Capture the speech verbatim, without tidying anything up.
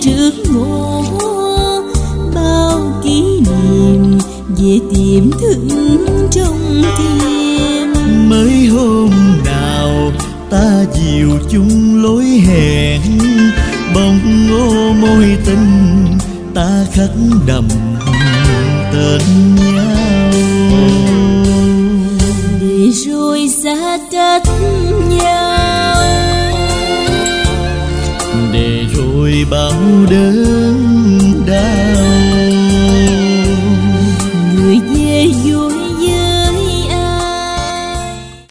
trước ngõ, bao kỷ niệm về tiệm thức trong tim. Mới hôm nào ta dìu chung lối hẹn, bông ngô môi tình ta khắc đậm tên nhau. Để rồi xa cách nhau, để rồi bao đớn